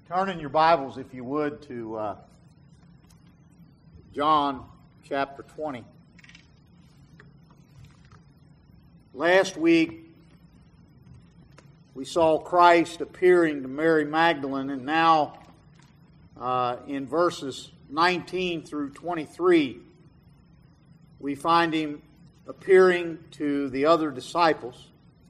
Turn in your Bibles, if you would, to John chapter 20. Last week, we saw Christ appearing to Mary Magdalene, and now in verses 19 through 23, we find Him appearing to the other disciples.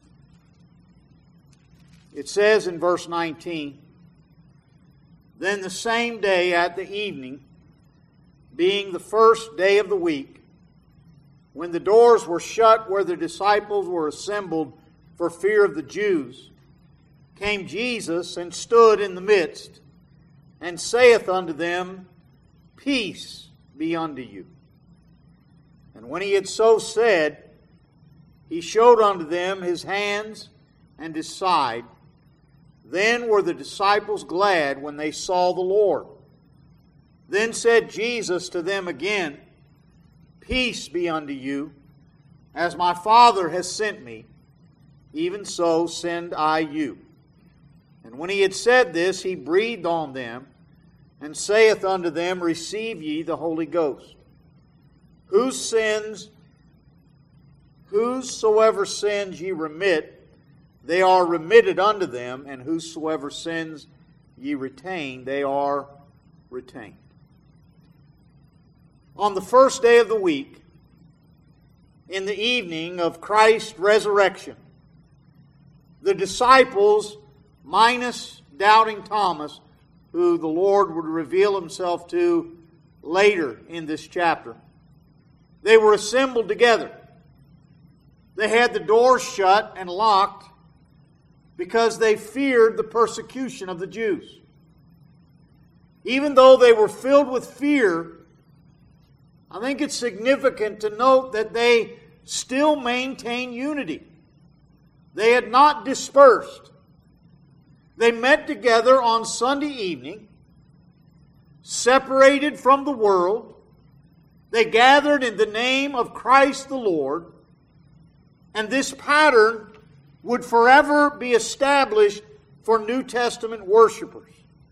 It says in verse 19, "Then the same day at the evening, being the first day of the week, when the doors were shut where the disciples were assembled for fear of the Jews, came Jesus and stood in the midst, and saith unto them, Peace be unto you. And when He had so said, He showed unto them His hands and His side. Then were the disciples glad when they saw the Lord. Then said Jesus to them again, Peace be unto you. As my Father has sent me, even so send I you. And when He had said this, He breathed on them, and saith unto them, Receive ye the Holy Ghost. Whosoever sins ye remit, they are remitted unto them, and whosoever sins ye retain, they are retained." On the first day of the week, in the evening of Christ's resurrection, the disciples, minus doubting Thomas, who the Lord would reveal Himself to later in this chapter, they were assembled together. They had the doors shut and locked because they feared the persecution of the Jews. Even though they were filled with fear, I think it's significant to note that they still maintained unity. They had not dispersed. They met together on Sunday evening, separated from the world. They gathered in the name of Christ the Lord, and this pattern would forever be established for New Testament worshipers.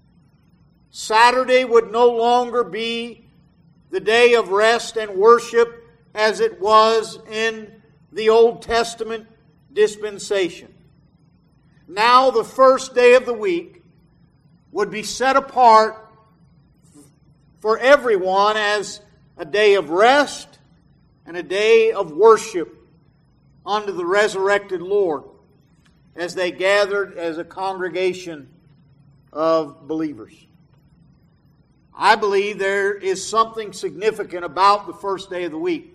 Saturday would no longer be the day of rest and worship as it was in the Old Testament dispensation. Now the first day of the week would be set apart for everyone as a day of rest and a day of worship unto the resurrected Lord, as they gathered as a congregation of believers. I believe there is something significant about the first day of the week.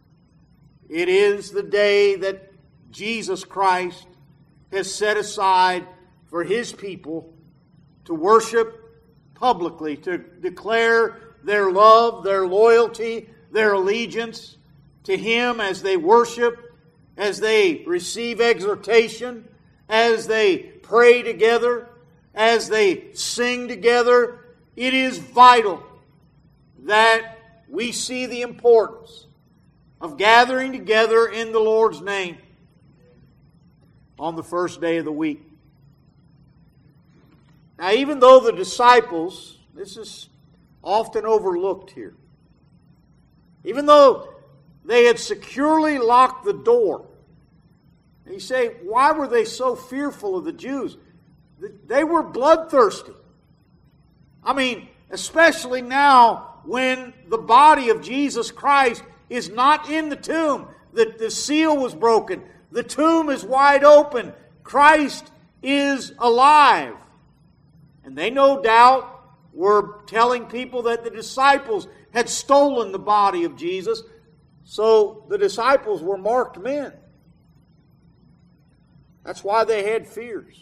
It is the day that Jesus Christ has set aside for His people to worship publicly, to declare their love, their loyalty, their allegiance to Him as they worship, as they receive exhortation, as they pray together, as they sing together. It is vital that we see the importance of gathering together in the Lord's name on the first day of the week. Now, even though the disciples, this is often overlooked here, even though they had securely locked the door, and you say, why were they so fearful of the Jews? They were bloodthirsty. I mean, especially now when the body of Jesus Christ is not in the tomb. The seal was broken. The tomb is wide open. Christ is alive. And they no doubt were telling people that the disciples had stolen the body of Jesus. So the disciples were marked men. That's why they had fears.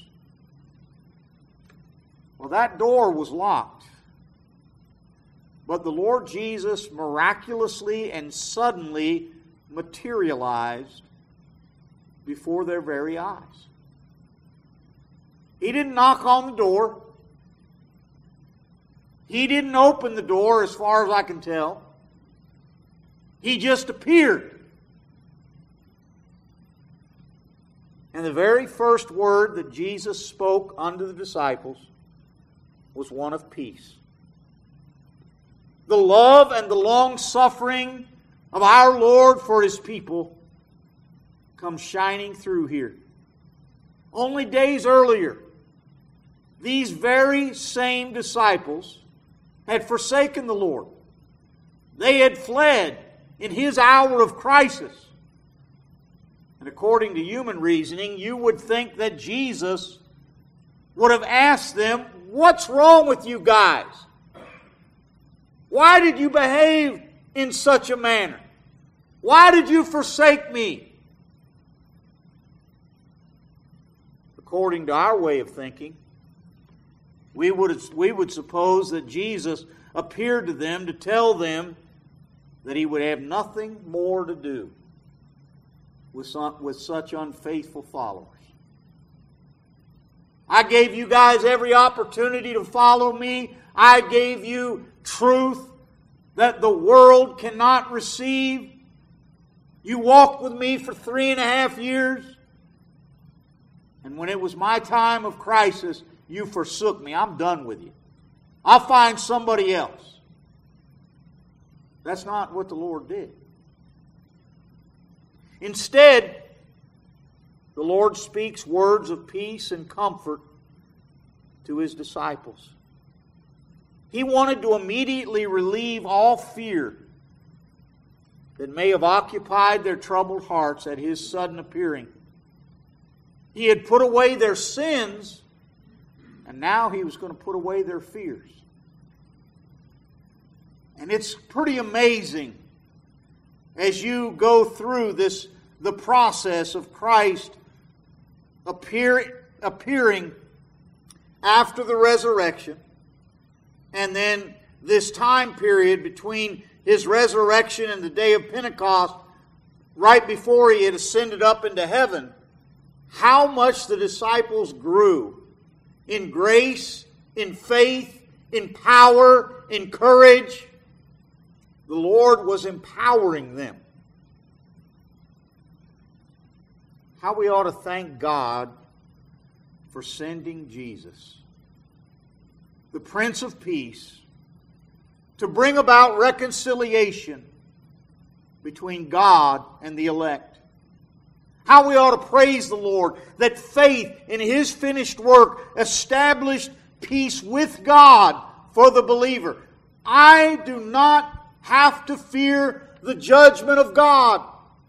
Well, that door was locked. But the Lord Jesus miraculously and suddenly materialized before their very eyes. He didn't knock on the door. He didn't open the door, as far as I can tell. He just appeared. And the very first word that Jesus spoke unto the disciples was one of peace. The love and the long-suffering of our Lord for His people comes shining through here. Only days earlier, these very same disciples had forsaken the Lord. They had fled in His hour of crisis. And according to human reasoning, you would think that Jesus would have asked them, "What's wrong with you guys? Why did you behave in such a manner? Why did you forsake me?" According to our way of thinking, we would suppose that Jesus appeared to them to tell them that He would have nothing more to do with such unfaithful followers. I gave you guys every opportunity to follow me. I gave you truth that the world cannot receive. You walked with me for 3.5 years. And when it was my time of crisis, you forsook me. I'm done with you. I'll find somebody else. That's not what the Lord did. Instead, the Lord speaks words of peace and comfort to His disciples. He wanted to immediately relieve all fear that may have occupied their troubled hearts at His sudden appearing. He had put away their sins, and now He was going to put away their fears. And it's pretty amazing as you go through the process of Christ appearing after the resurrection, and then this time period between His resurrection and the day of Pentecost, right before He had ascended up into heaven, how much the disciples grew in grace, in faith, in power, in courage. The Lord was empowering them. How we ought to thank God for sending Jesus, the Prince of Peace, to bring about reconciliation between God and the elect. How we ought to praise the Lord that faith in His finished work established peace with God for the believer. I do not have to fear the judgment of God.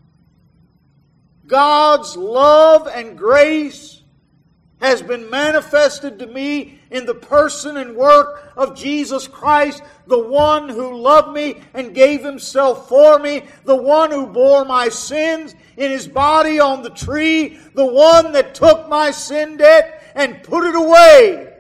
God's love and grace has been manifested to me in the person and work of Jesus Christ, the one who loved me and gave Himself for me, the one who bore my sins in His body on the tree, the one that took my sin debt and put it away.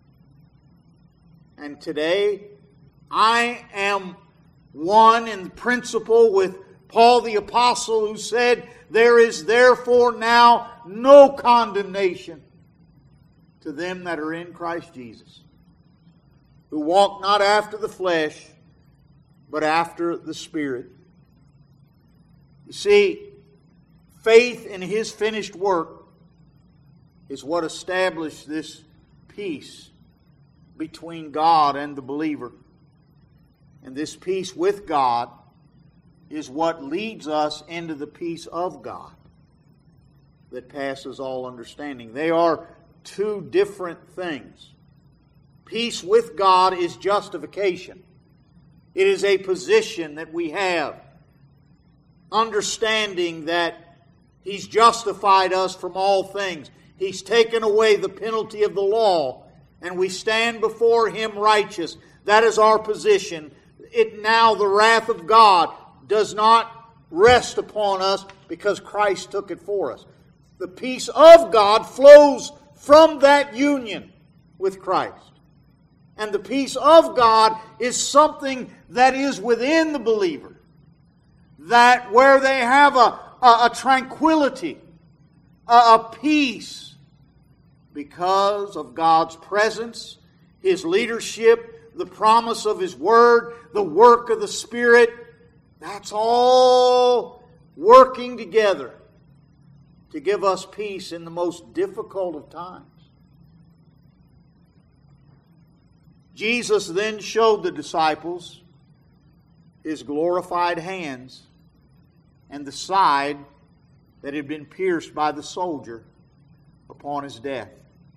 And today, I am one in principle with Paul the Apostle, who said, "There is therefore now no condemnation to them that are in Christ Jesus, who walk not after the flesh, but after the Spirit." You see, faith in His finished work is what established this peace between God and the believer. And this peace with God is what leads us into the peace of God that passes all understanding. They are two different things. Peace with God is justification. It is a position that we have, understanding that He's justified us from all things. He's taken away the penalty of the law, and we stand before Him righteous. That is our position. Now the wrath of God does not rest upon us because Christ took it for us. The peace of God flows from that union with Christ. And the peace of God is something that is within the believer. That where they have a tranquility, a peace, because of God's presence, His leadership, the promise of His Word, the work of the Spirit. That's all working together to give us peace in the most difficult of times. Jesus then showed the disciples His glorified hands and the side that had been pierced by the soldier upon His death.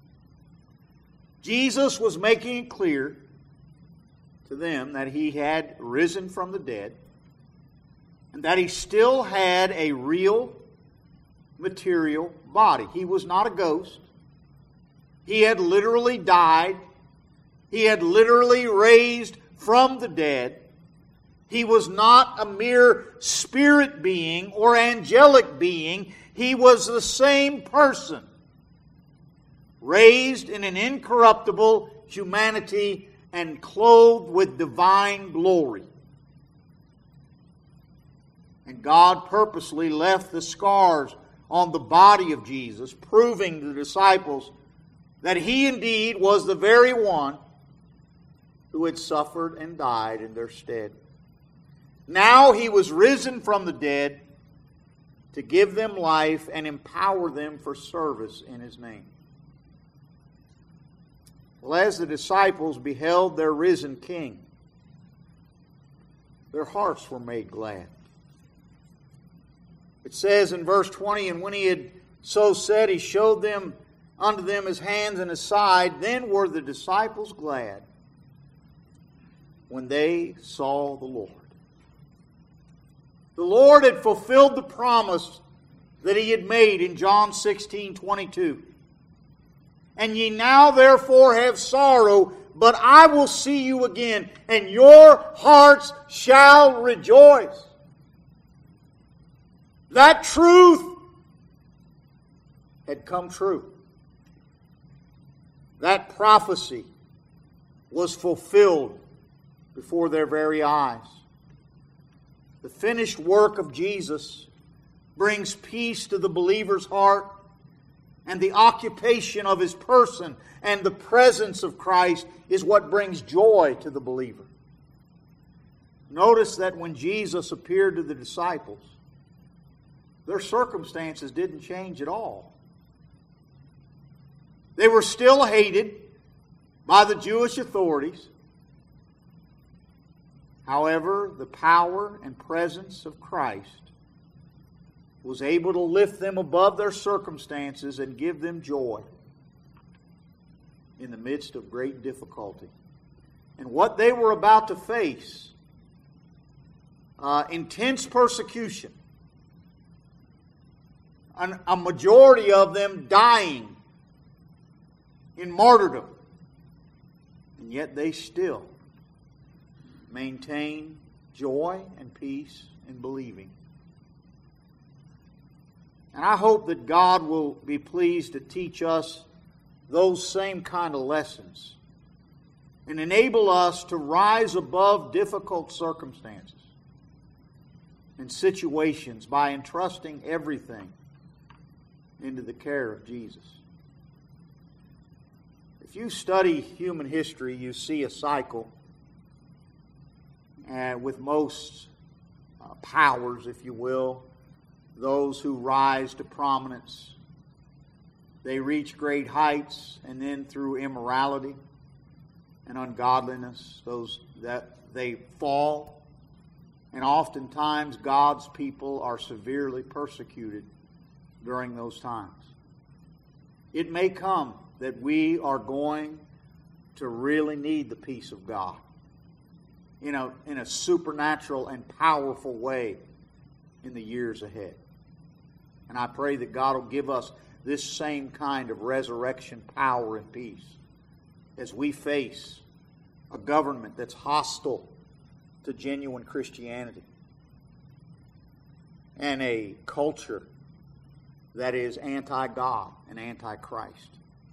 Jesus was making it clear to them that He had risen from the dead and that He still had a real material body. He was not a ghost. He had literally died. He had literally raised from the dead. He was not a mere spirit being or angelic being. He was the same person, raised in an incorruptible humanity and clothed with divine glory. And God purposely left the scars on the body of Jesus, proving to the disciples that He indeed was the very one who had suffered and died in their stead. Now He was risen from the dead to give them life and empower them for service in His name. Well, as the disciples beheld their risen King, their hearts were made glad. It says in verse 20, "And when He had so said, He showed them unto them His hands and His side. Then were the disciples glad when they saw the Lord." The Lord had fulfilled the promise that He had made in John 16:22. "And ye now therefore have sorrow, but I will see you again, and your hearts shall rejoice." That truth had come true. That prophecy was fulfilled before their very eyes. The finished work of Jesus brings peace to the believer's heart, and the occupation of His person and the presence of Christ is what brings joy to the believer. Notice that when Jesus appeared to the disciples, their circumstances didn't change at all. They were still hated by the Jewish authorities. However, the power and presence of Christ was able to lift them above their circumstances and give them joy in the midst of great difficulty. And what they were about to face, intense persecution, a majority of them dying in martyrdom, and yet they still maintain joy and peace in believing. And I hope that God will be pleased to teach us those same kind of lessons and enable us to rise above difficult circumstances and situations by entrusting everything into the care of Jesus. If you study human history, you see a cycle with most powers, if you will, those who rise to prominence. They reach great heights, and then through immorality and ungodliness, they fall. And oftentimes God's people are severely persecuted during those times. It may come that we are going to really need the peace of God in a supernatural and powerful way in the years ahead. And I pray that God will give us this same kind of resurrection power and peace as we face a government that's hostile to genuine Christianity and a culture that is anti-God and anti-Christ.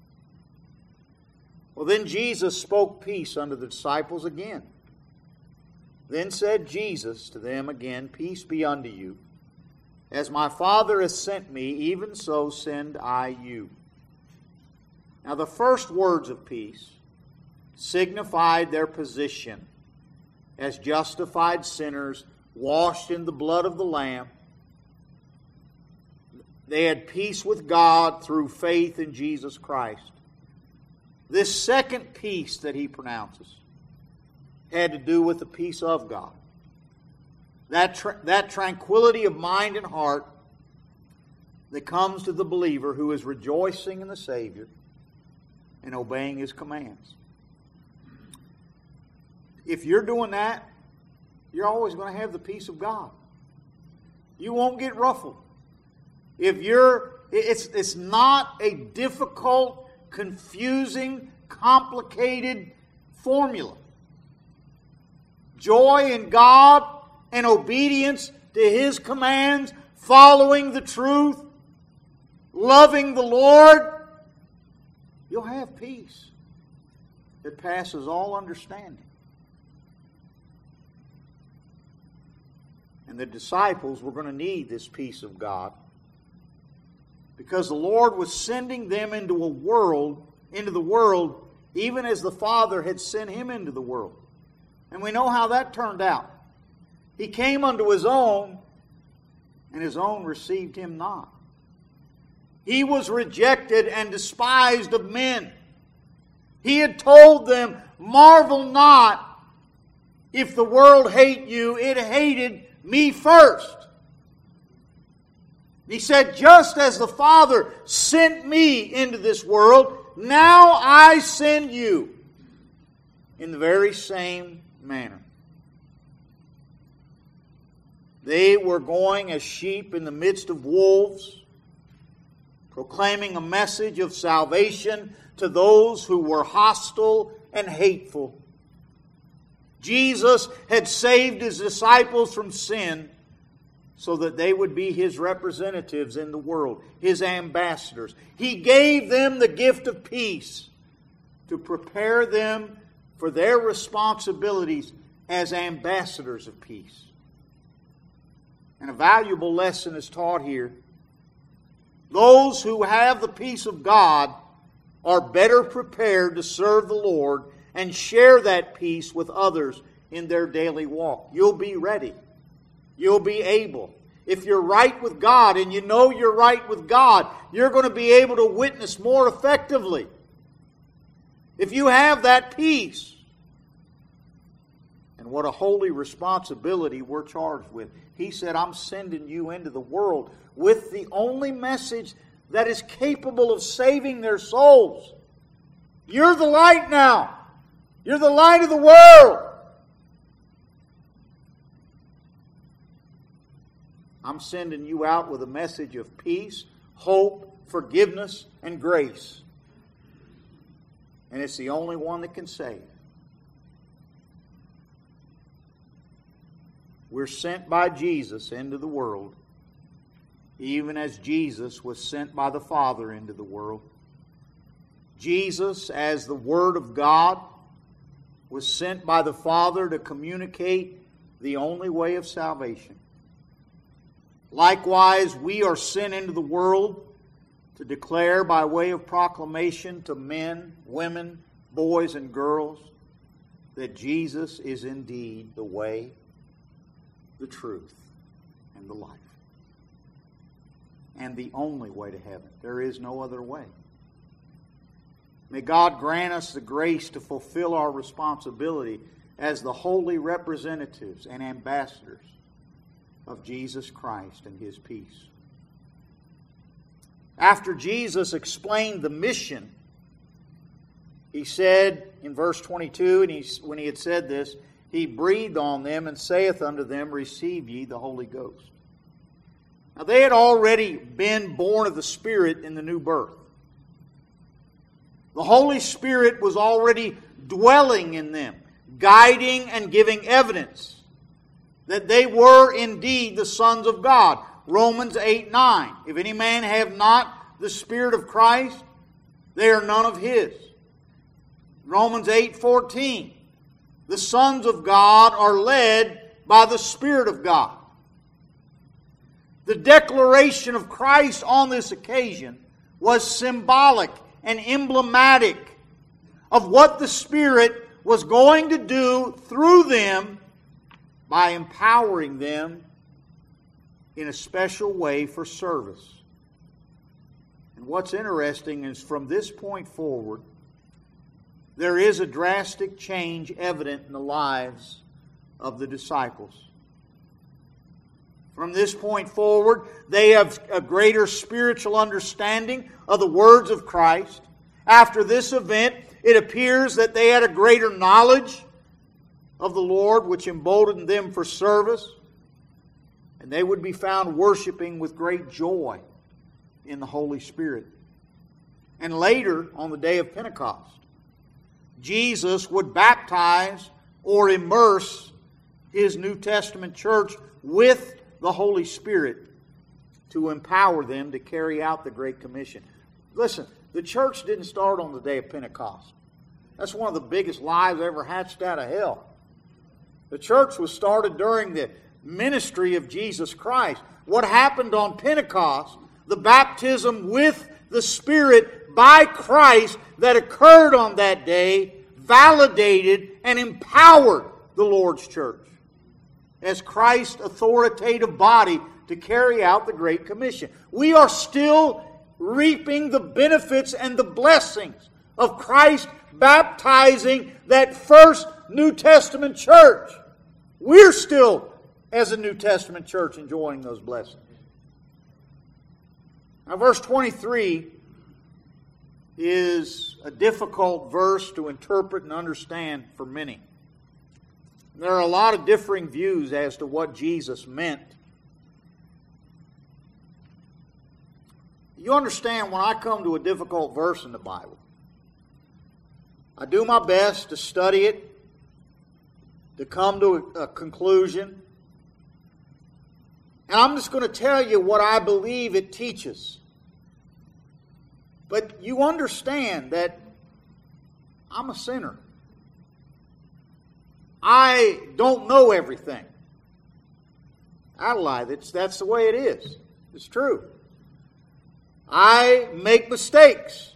Well, then Jesus spoke peace unto the disciples again. Then said Jesus to them again, "Peace be unto you. As my Father has sent me, even so send I you." Now the first words of peace signified their position as justified sinners washed in the blood of the Lamb. They had peace with God through faith in Jesus Christ. This second peace that he pronounces had to do with the peace of God. That tranquility of mind and heart that comes to the believer who is rejoicing in the Savior and obeying His commands. If you're doing that, you're always going to have the peace of God. You won't get ruffled. It's not a difficult, confusing, complicated formula. Joy in God and obedience to His commands, following the truth, loving the Lord, you'll have peace that passes all understanding. And the disciples were going to need this peace of God because the Lord was sending them into the world, even as the Father had sent Him into the world. And we know how that turned out. He came unto His own, and His own received Him not. He was rejected and despised of men. He had told them, marvel not if the world hate you, it hated me first. He said, just as the Father sent me into this world, now I send you in the very same manner. They were going as sheep in the midst of wolves, proclaiming a message of salvation to those who were hostile and hateful. Jesus had saved His disciples from sin so that they would be His representatives in the world, His ambassadors. He gave them the gift of peace to prepare them for their responsibilities as ambassadors of peace. And a valuable lesson is taught here. Those who have the peace of God are better prepared to serve the Lord and share that peace with others in their daily walk. You'll be ready. You'll be able. If you're right with God and you know you're right with God, you're going to be able to witness more effectively. If you have that peace. And what a holy responsibility we're charged with. He said, I'm sending you into the world with the only message that is capable of saving their souls. You're the light now. You're the light of the world. I'm sending you out with a message of peace, hope, forgiveness, and grace. And it's the only one that can save. We're sent by Jesus into the world, even as Jesus was sent by the Father into the world. Jesus, as the Word of God, was sent by the Father to communicate the only way of salvation. Likewise, we are sent into the world to declare by way of proclamation to men, women, boys, and girls that Jesus is indeed the way, the truth, and the life. And the only way to heaven. There is no other way. May God grant us the grace to fulfill our responsibility as the holy representatives and ambassadors of Jesus Christ and His peace. After Jesus explained the mission, He said in verse 22, and when He had said this, He breathed on them and saith unto them, receive ye the Holy Ghost. Now they had already been born of the Spirit in the new birth. The Holy Spirit was already dwelling in them, guiding and giving evidence that they were indeed the sons of God. Romans 8:9. If any man have not the Spirit of Christ, they are none of His. Romans 8:14. The sons of God are led by the Spirit of God. The declaration of Christ on this occasion was symbolic and emblematic of what the Spirit was going to do through them by empowering them in a special way for service. And what's interesting is from this point forward, there is a drastic change evident in the lives of the disciples. From this point forward, they have a greater spiritual understanding of the words of Christ. After this event, it appears that they had a greater knowledge of the Lord, which emboldened them for service. And they would be found worshiping with great joy in the Holy Spirit. And later, on the day of Pentecost, Jesus would baptize or immerse His New Testament church with the Holy Spirit to empower them to carry out the Great Commission. Listen, the church didn't start on the day of Pentecost. That's one of the biggest lies ever hatched out of hell. The church was started during the ministry of Jesus Christ. What happened on Pentecost, the baptism with the Spirit by Christ that occurred on that day, validated and empowered the Lord's church as Christ's authoritative body to carry out the Great Commission. We are still reaping the benefits and the blessings of Christ baptizing that first New Testament church. We're still, as a New Testament church, enjoying those blessings. Now, verse 23 is a difficult verse to interpret and understand for many. There are a lot of differing views as to what Jesus meant. You understand, when I come to a difficult verse in the Bible, I do my best to study it, to come to a conclusion. And I'm just going to tell you what I believe it teaches. But you understand that I'm a sinner. I don't know everything. I lie. That's the way it is. It's true. I make mistakes.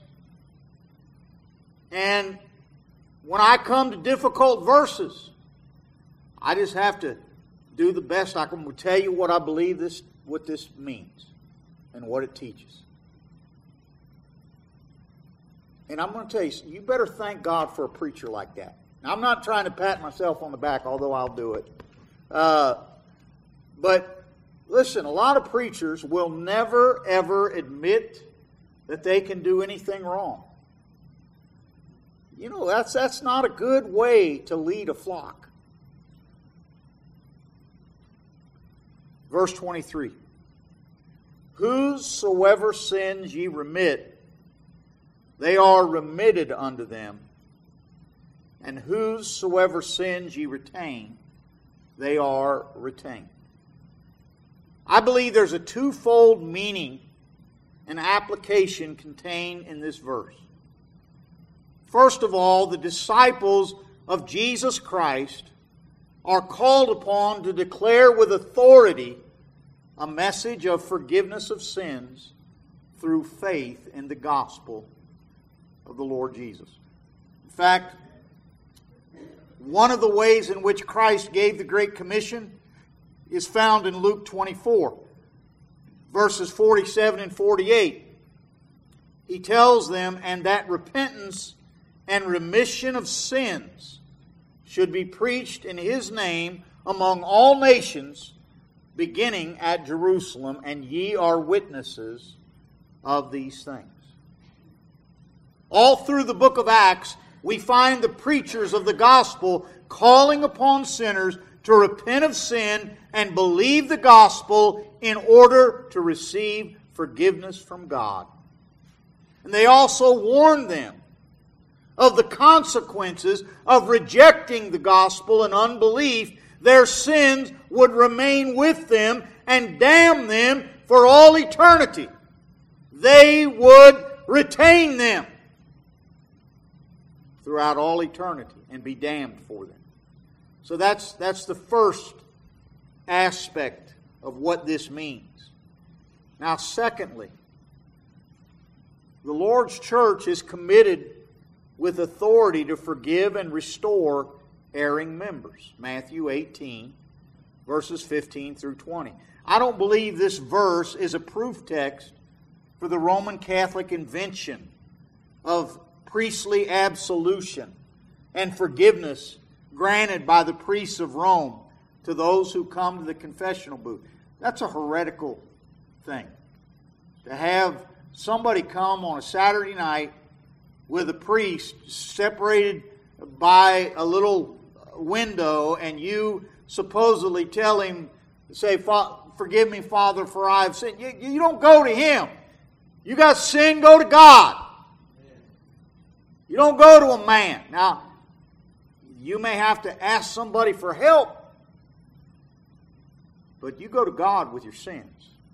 And when I come to difficult verses, I just have to do the best I can to tell you what I believe what this means and what it teaches. And I'm going to tell you, you better thank God for a preacher like that. Now, I'm not trying to pat myself on the back, although I'll do it. But listen, a lot of preachers will never, ever admit that they can do anything wrong. You know, that's not a good way to lead a flock. Verse 23. Whosoever sins ye remit, they are remitted unto them. And whosoever sins ye retain, they are retained. I believe there's a twofold meaning and application contained in this verse. First of all, the disciples of Jesus Christ are called upon to declare with authority a message of forgiveness of sins through faith in the gospel of the Lord Jesus. In fact, one of the ways in which Christ gave the Great Commission is found in Luke 24, verses 47 and 48. He tells them, and that repentance and remission of sins should be preached in His name among all nations, beginning at Jerusalem, and ye are witnesses of these things. All through the book of Acts, we find the preachers of the gospel calling upon sinners to repent of sin and believe the gospel in order to receive forgiveness from God. And they also warn them of the consequences of rejecting the gospel and unbelief. Their sins would remain with them and damn them for all eternity. They would retain them throughout all eternity and be damned for them. So that's the first aspect of what this means. Now, secondly, the Lord's church is committed with authority to forgive and restore erring members. Matthew 18, verses 15 through 20. I don't believe this verse is a proof text for the Roman Catholic invention of priestly absolution and forgiveness granted by the priests of Rome to those who come to the confessional booth. That's a heretical thing. To have somebody come on a Saturday night with a priest separated by a little window, and you supposedly tell him, say, "Forgive me, Father, for I have sinned." You don't go to him. You got sin, go to God. You don't go to a man. Now, you may have to ask somebody for help, but you go to God with your sins.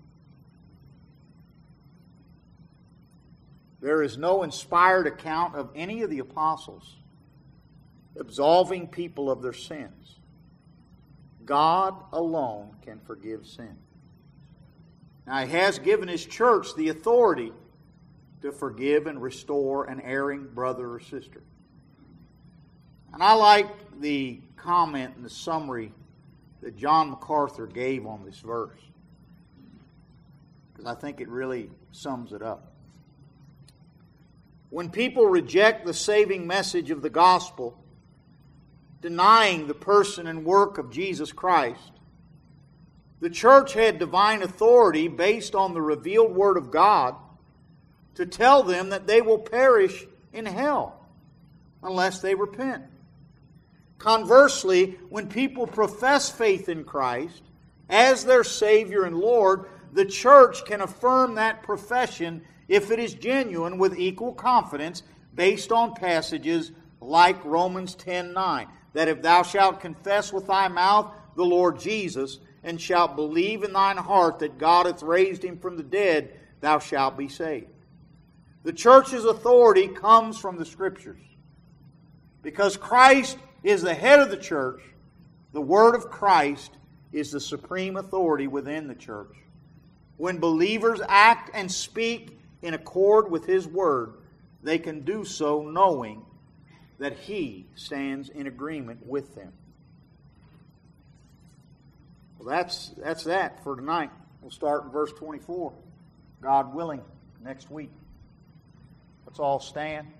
There is no inspired account of any of the apostles absolving people of their sins. God alone can forgive sin. Now, He has given His church the authority to forgive and restore an erring brother or sister. And I like the comment and the summary that John MacArthur gave on this verse, because I think it really sums it up. When people reject the saving message of the gospel, denying the person and work of Jesus Christ, the church had divine authority based on the revealed Word of God to tell them that they will perish in hell unless they repent. Conversely, when people profess faith in Christ as their Savior and Lord, the church can affirm that profession if it is genuine with equal confidence based on passages like Romans 10:9, that if thou shalt confess with thy mouth the Lord Jesus, and shalt believe in thine heart that God hath raised Him from the dead, thou shalt be saved. The church's authority comes from the Scriptures. Because Christ is the head of the church, the Word of Christ is the supreme authority within the church. When believers act and speak in accord with His Word, they can do so knowing that He stands in agreement with them. Well, that's that for tonight. We'll start in verse 24, God willing, next week. Let's all stand.